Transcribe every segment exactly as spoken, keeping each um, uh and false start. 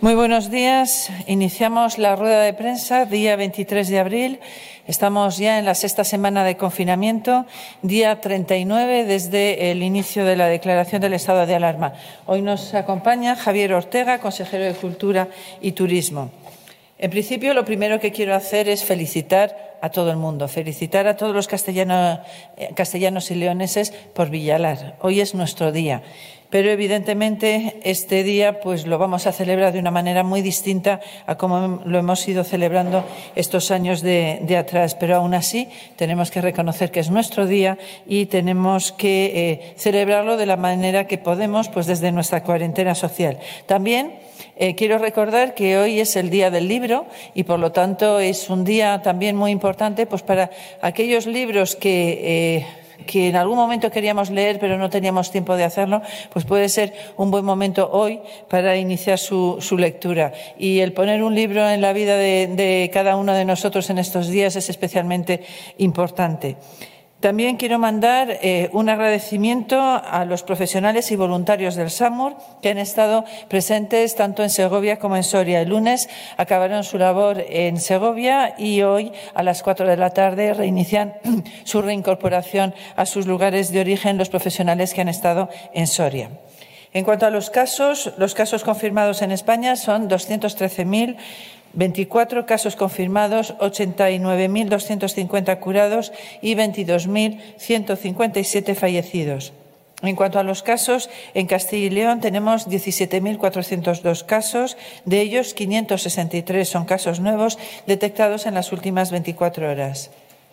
Muy buenos días. Iniciamos la rueda de prensa, día veintitrés de abril. Estamos ya en la sexta semana de confinamiento, día treinta y nueve desde el inicio de la declaración del estado de alarma. Hoy nos acompaña Javier Ortega, consejero de Cultura y Turismo. En principio, lo primero que quiero hacer es felicitar a todo el mundo, felicitar a todos los castellanos, castellanos y leoneses por Villalar. Hoy es nuestro día. Pero, evidentemente, este día pues lo vamos a celebrar de una manera muy distinta a como lo hemos ido celebrando estos años de, de atrás. Pero, aún así, tenemos que reconocer que es nuestro día y tenemos que eh, celebrarlo de la manera que podemos, pues desde nuestra cuarentena social. También eh, quiero recordar que hoy es el Día del Libro y, por lo tanto, es un día también muy importante pues para aquellos libros que Eh, que en algún momento queríamos leer pero no teníamos tiempo de hacerlo, pues puede ser un buen momento hoy para iniciar su, su lectura. Y el poner un libro en la vida de, de cada uno de nosotros en estos días es especialmente importante. También quiero mandar eh, un agradecimiento a los profesionales y voluntarios del SAMUR que han estado presentes tanto en Segovia como en Soria. El lunes acabaron su labor en Segovia y hoy a las cuatro de la tarde reinician su reincorporación a sus lugares de origen los profesionales que han estado en Soria. En cuanto a los casos, los casos confirmados en España son doscientos trece mil veinticuatro casos confirmados, ochenta y nueve mil doscientos cincuenta curados y veintidós mil ciento cincuenta y siete fallecidos. En cuanto a los casos, en Castilla y León tenemos diecisiete mil cuatrocientos dos casos, de ellos quinientos sesenta y tres son casos nuevos detectados en las últimas veinticuatro horas.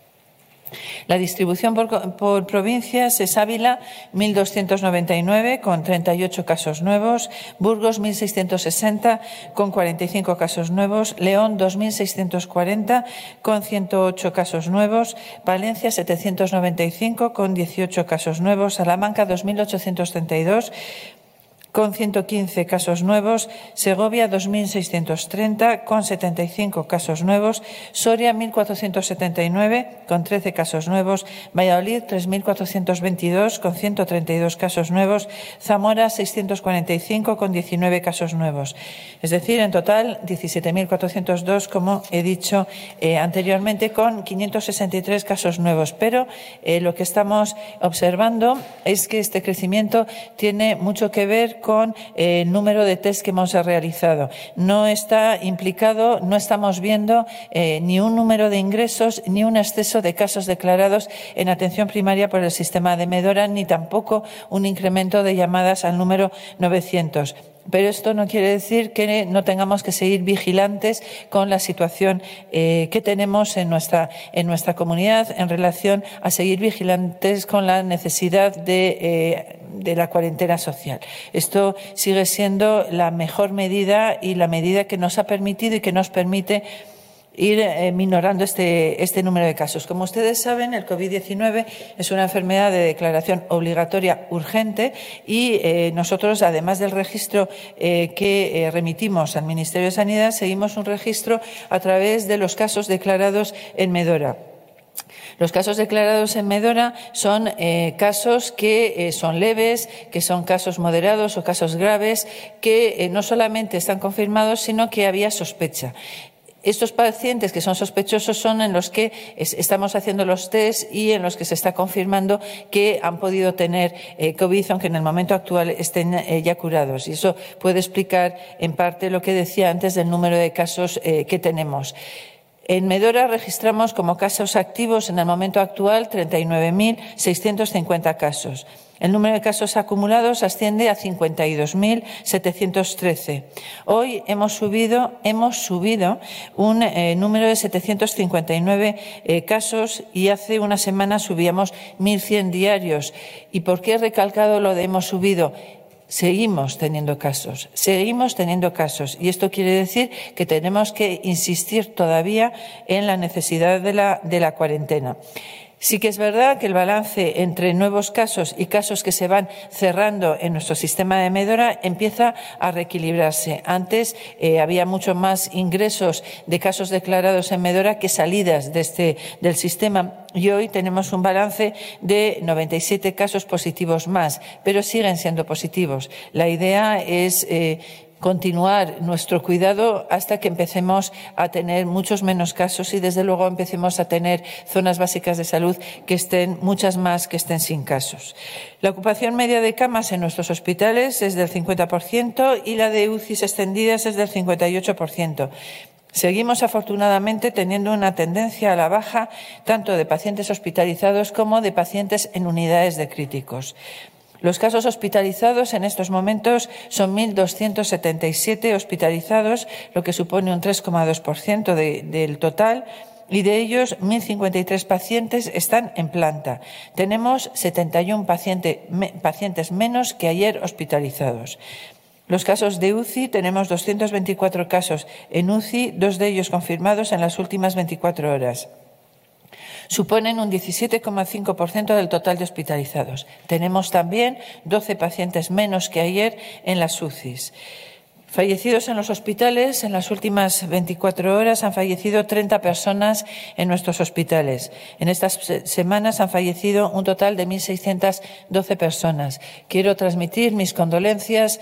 La distribución por, por provincias es Ávila, mil doscientos noventa y nueve, con treinta y ocho casos nuevos, Burgos, mil seiscientos sesenta, con cuarenta y cinco casos nuevos, León, dos mil seiscientos cuarenta, con ciento ocho casos nuevos, Valencia, setecientos noventa y cinco, con dieciocho casos nuevos, Salamanca, dos mil ochocientos treinta y dos, con ciento quince casos nuevos, Segovia dos mil seiscientos treinta, con setenta y cinco casos nuevos, Soria mil cuatrocientos setenta y nueve, con trece casos nuevos, Valladolid tres mil cuatrocientos veintidós, con ciento treinta y dos casos nuevos, Zamora seiscientos cuarenta y cinco, con diecinueve casos nuevos. Es decir, en total diecisiete mil cuatrocientos dos, como he dicho eh, anteriormente, con quinientos sesenta y tres casos nuevos. Pero eh, lo que estamos observando es que este crecimiento tiene mucho que ver con eh, el número de test que hemos realizado. No está implicado, no estamos viendo eh, ni un número de ingresos ni un exceso de casos declarados en atención primaria por el sistema de Medora, ni tampoco un incremento de llamadas al número novecientos. Pero esto no quiere decir que no tengamos que seguir vigilantes con la situación eh, que tenemos en nuestra, en nuestra comunidad en relación a seguir vigilantes con la necesidad de, eh, de la cuarentena social. Esto sigue siendo la mejor medida y la medida que nos ha permitido y que nos permite ir eh, minorando este, este número de casos. Como ustedes saben, el COVID diecinueve es una enfermedad de declaración obligatoria urgente y eh, nosotros, además del registro eh, que eh, remitimos al Ministerio de Sanidad, seguimos un registro a través de los casos declarados en Medora. Los casos declarados en Medora son eh, casos que eh, son leves, que son casos moderados o casos graves, que eh, no solamente están confirmados, sino que había sospecha. Estos pacientes que son sospechosos son en los que estamos haciendo los test y en los que se está confirmando que han podido tener eh, COVID, aunque en el momento actual estén eh, ya curados. Y eso puede explicar en parte lo que decía antes del número de casos eh, que tenemos. En Medora registramos como casos activos en el momento actual treinta y nueve mil seiscientos cincuenta casos. El número de casos acumulados asciende a cincuenta y dos mil setecientos trece. Hoy hemos subido, hemos subido un eh, número de setecientos cincuenta y nueve eh, casos y hace una semana subíamos mil cien diarios. ¿Y por qué he recalcado lo de hemos subido? Seguimos teniendo casos, seguimos teniendo casos y esto quiere decir que tenemos que insistir todavía en la necesidad de la, de la cuarentena. Sí que es verdad que el balance entre nuevos casos y casos que se van cerrando en nuestro sistema de Medora empieza a reequilibrarse. Antes eh, había mucho más ingresos de casos declarados en Medora que salidas de este, del sistema y hoy tenemos un balance de noventa y siete casos positivos más, pero siguen siendo positivos. La idea es eh, continuar nuestro cuidado hasta que empecemos a tener muchos menos casos y, desde luego, empecemos a tener zonas básicas de salud que estén, muchas más que estén sin casos. La ocupación media de camas en nuestros hospitales es del cincuenta por ciento y la de U C Is extendidas es del cincuenta y ocho por ciento. Seguimos, afortunadamente, teniendo una tendencia a la baja tanto de pacientes hospitalizados como de pacientes en unidades de críticos. Los casos hospitalizados en estos momentos son mil doscientos setenta y siete hospitalizados, lo que supone un tres coma dos por ciento de, del total, y de ellos mil cincuenta y tres pacientes están en planta. Tenemos setenta y uno paciente, me, pacientes menos que ayer hospitalizados. Los casos de U C I, tenemos doscientos veinticuatro casos en U C I, dos de ellos confirmados en las últimas veinticuatro horas. Suponen un diecisiete coma cinco por ciento del total de hospitalizados. Tenemos también doce pacientes menos que ayer en las U C Is. Fallecidos en los hospitales, en las últimas veinticuatro horas han fallecido treinta personas en nuestros hospitales. En estas semanas han fallecido un total de mil seiscientas doce personas. Quiero transmitir mis condolencias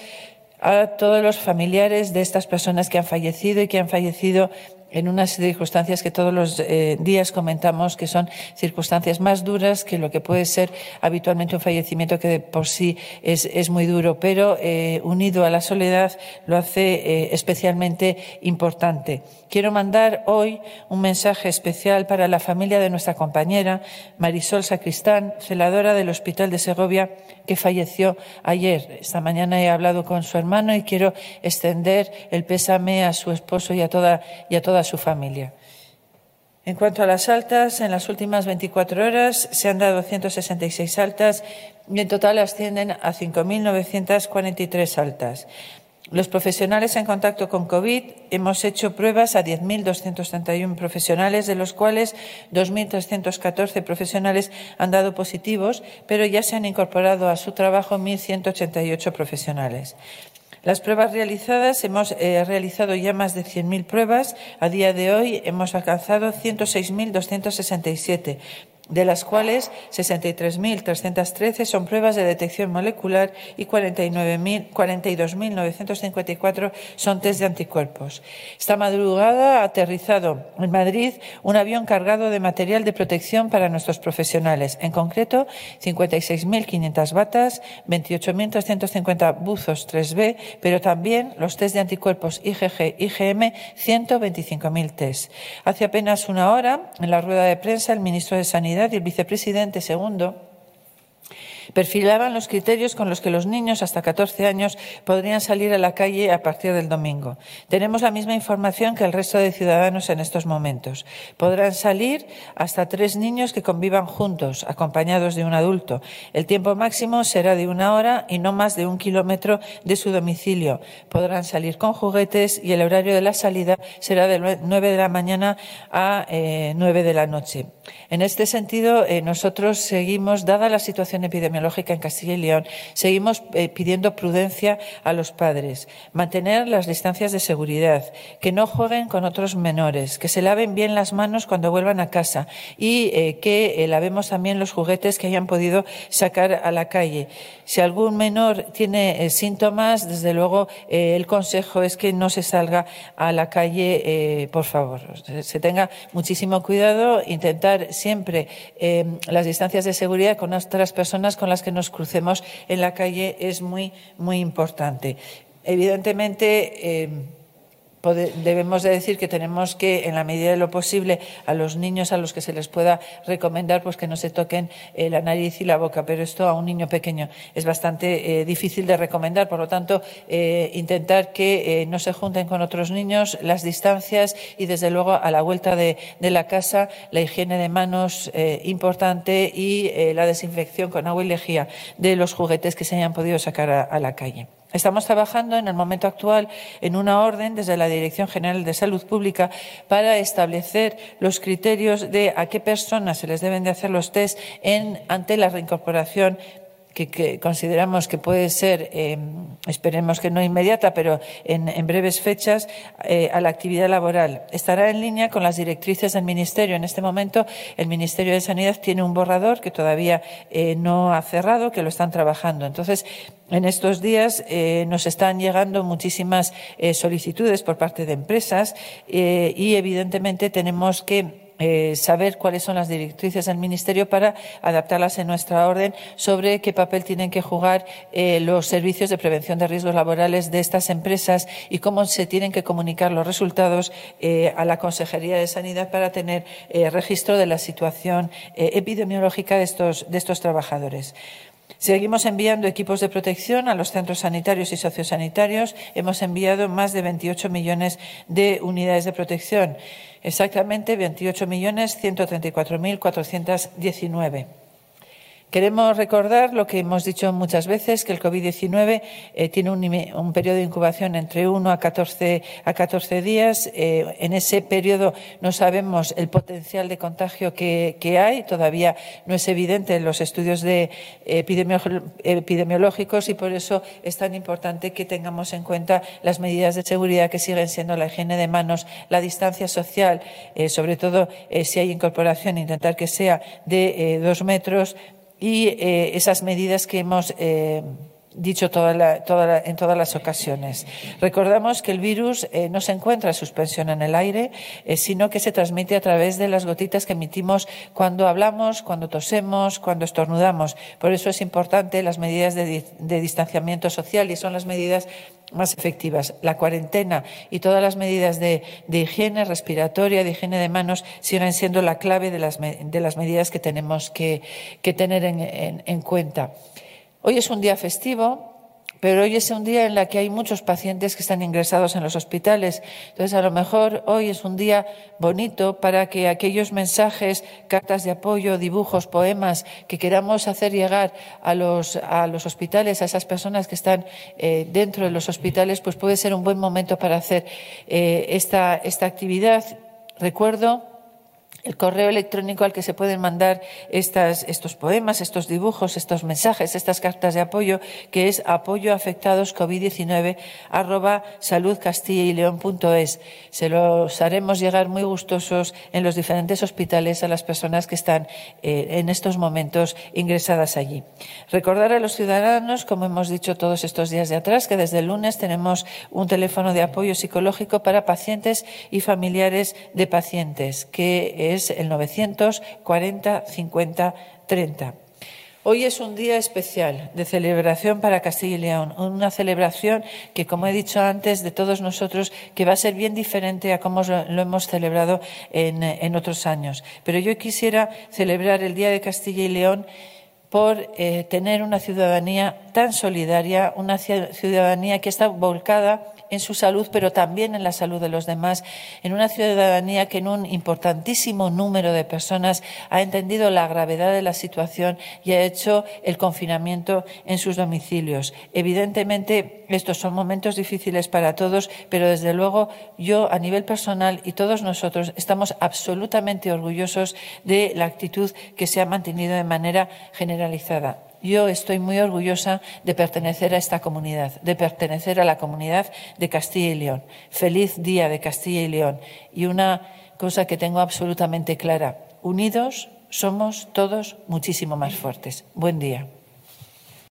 a todos los familiares de estas personas que han fallecido y que han fallecido en unas circunstancias que todos los eh, días comentamos que son circunstancias más duras que lo que puede ser habitualmente un fallecimiento, que de por sí es, es muy duro, pero eh, unido a la soledad lo hace eh, especialmente importante. Quiero mandar hoy un mensaje especial para la familia de nuestra compañera Marisol Sacristán, celadora del Hospital de Segovia, que falleció ayer. Esta mañana he hablado con su hermano y quiero extender el pésame a su esposo y a toda, y a toda a su familia. En cuanto a las altas, en las últimas veinticuatro horas se han dado ciento sesenta y seis altas y en total ascienden a cinco mil novecientas cuarenta y tres altas. Los profesionales en contacto con COVID hemos hecho pruebas a diez mil doscientos treinta y uno profesionales, de los cuales dos mil trescientos catorce profesionales han dado positivos, pero ya se han incorporado a su trabajo mil ciento ochenta y ocho profesionales. Las pruebas realizadas, hemos eh, realizado ya más de cien mil pruebas. A día de hoy hemos alcanzado ciento seis mil doscientos sesenta y siete, de las cuales sesenta y tres mil trescientos trece son pruebas de detección molecular y cuarenta y dos mil novecientos cincuenta y cuatro son test de anticuerpos. Esta madrugada ha aterrizado en Madrid un avión cargado de material de protección para nuestros profesionales, en concreto cincuenta y seis mil quinientas batas, veintiocho mil trescientos cincuenta buzos tres B, pero también los test de anticuerpos I G G, I G M, ciento veinticinco mil test. Hace apenas una hora, en la rueda de prensa, el ministro de Sanidad y el vicepresidente segundo perfilaban los criterios con los que los niños hasta catorce años podrían salir a la calle a partir del domingo. Tenemos la misma información que el resto de ciudadanos en estos momentos. Podrán salir hasta tres niños que convivan juntos, acompañados de un adulto. El tiempo máximo será de una hora y no más de un kilómetro de su domicilio. Podrán salir con juguetes y el horario de la salida será de nueve de la mañana a eh, nueve de la noche. En este sentido, eh, nosotros seguimos, dada la situación epidemiológica en Castilla y León, seguimos eh, pidiendo prudencia a los padres, mantener las distancias de seguridad, que no jueguen con otros menores, que se laven bien las manos cuando vuelvan a casa y eh, que eh, lavemos también los juguetes que hayan podido sacar a la calle. Si algún menor tiene eh, síntomas, desde luego eh, el consejo es que no se salga a la calle, eh, por favor. Se tenga muchísimo cuidado, intentar siempre eh, las distancias de seguridad con otras personas con las que nos crucemos en la calle es muy, muy importante. Evidentemente, eh, debemos de decir que tenemos que, en la medida de lo posible, a los niños a los que se les pueda recomendar pues que no se toquen eh, la nariz y la boca, pero esto a un niño pequeño es bastante eh, difícil de recomendar. Por lo tanto, eh, intentar que eh, no se junten con otros niños, las distancias y, desde luego, a la vuelta de, de la casa, la higiene de manos eh, importante y eh, la desinfección con agua y lejía de los juguetes que se hayan podido sacar a, a la calle. Estamos trabajando en el momento actual en una orden desde la Dirección General de Salud Pública para establecer los criterios de a qué personas se les deben de hacer los test en, ante la reincorporación que, que consideramos que puede ser, eh, esperemos que no inmediata, pero en, en breves fechas, eh, a la actividad laboral. Estará en línea con las directrices del Ministerio. En este momento, el Ministerio de Sanidad tiene un borrador que todavía eh, no ha cerrado, que lo están trabajando. Entonces, en estos días eh, nos están llegando muchísimas eh, solicitudes por parte de empresas eh, y, evidentemente, tenemos que Eh, saber cuáles son las directrices del Ministerio para adaptarlas en nuestra orden sobre qué papel tienen que jugar eh, los servicios de prevención de riesgos laborales de estas empresas y cómo se tienen que comunicar los resultados eh, a la Consejería de Sanidad para tener eh, registro de la situación eh, epidemiológica de estos, de estos trabajadores. Seguimos enviando equipos de protección a los centros sanitarios y sociosanitarios. Hemos enviado más de veintiocho millones de unidades de protección, exactamente veintiocho millones ciento treinta y cuatro mil cuatrocientos diecinueve. Queremos recordar lo que hemos dicho muchas veces, que el COVID diecinueve eh, tiene un, un periodo de incubación entre uno a catorce días. Eh, en ese periodo no sabemos el potencial de contagio que, que hay. Todavía no es evidente en los estudios de epidemiológicos y por eso es tan importante que tengamos en cuenta las medidas de seguridad que siguen siendo la higiene de manos, la distancia social, eh, sobre todo eh, si hay incorporación, intentar que sea de eh, dos metros, y eh, esas medidas que hemos eh, dicho toda la, toda la, en todas las ocasiones. Recordamos que el virus eh, no se encuentra en suspensión en el aire, eh, sino que se transmite a través de las gotitas que emitimos cuando hablamos, cuando tosemos, cuando estornudamos. Por eso es importante las medidas de, de distanciamiento social y son las medidas más efectivas. La cuarentena y todas las medidas de, de higiene respiratoria, de higiene de manos, siguen siendo la clave de las, de las medidas que tenemos que, que tener en, en, en cuenta. Hoy es un día festivo, pero hoy es un día en el que hay muchos pacientes que están ingresados en los hospitales. Entonces, a lo mejor hoy es un día bonito para que aquellos mensajes, cartas de apoyo, dibujos, poemas que queramos hacer llegar a los, a los hospitales, a esas personas que están eh, dentro de los hospitales, pues puede ser un buen momento para hacer eh, esta, esta actividad. Recuerdo el correo electrónico al que se pueden mandar estas, estos poemas, estos dibujos, estos mensajes, estas cartas de apoyo, que es apoyoafectados covid diecinueve arroba saludcastillaileón punto es. Se los haremos llegar muy gustosos en los diferentes hospitales a las personas que están eh, en estos momentos ingresadas allí. Recordar a los ciudadanos, como hemos dicho todos estos días de atrás, que desde el lunes tenemos un teléfono de apoyo psicológico para pacientes y familiares de pacientes, que es el novecientos cuarenta cincuenta treinta. Hoy es un día especial de celebración para Castilla y León, una celebración que, como he dicho antes, de todos nosotros, que va a ser bien diferente a cómo lo hemos celebrado en, en otros años. Pero yo quisiera celebrar el Día de Castilla y León por eh, tener una ciudadanía tan solidaria, una ciudadanía que está volcada en su salud, pero también en la salud de los demás, en una ciudadanía que en un importantísimo número de personas ha entendido la gravedad de la situación y ha hecho el confinamiento en sus domicilios. Evidentemente, estos son momentos difíciles para todos, pero desde luego yo, a nivel personal, y todos nosotros estamos absolutamente orgullosos de la actitud que se ha mantenido de manera generalizada. Yo estoy muy orgullosa de pertenecer a esta comunidad, de pertenecer a la comunidad de Castilla y León. Feliz Día de Castilla y León. Y una cosa que tengo absolutamente clara, unidos somos todos muchísimo más fuertes. Buen día.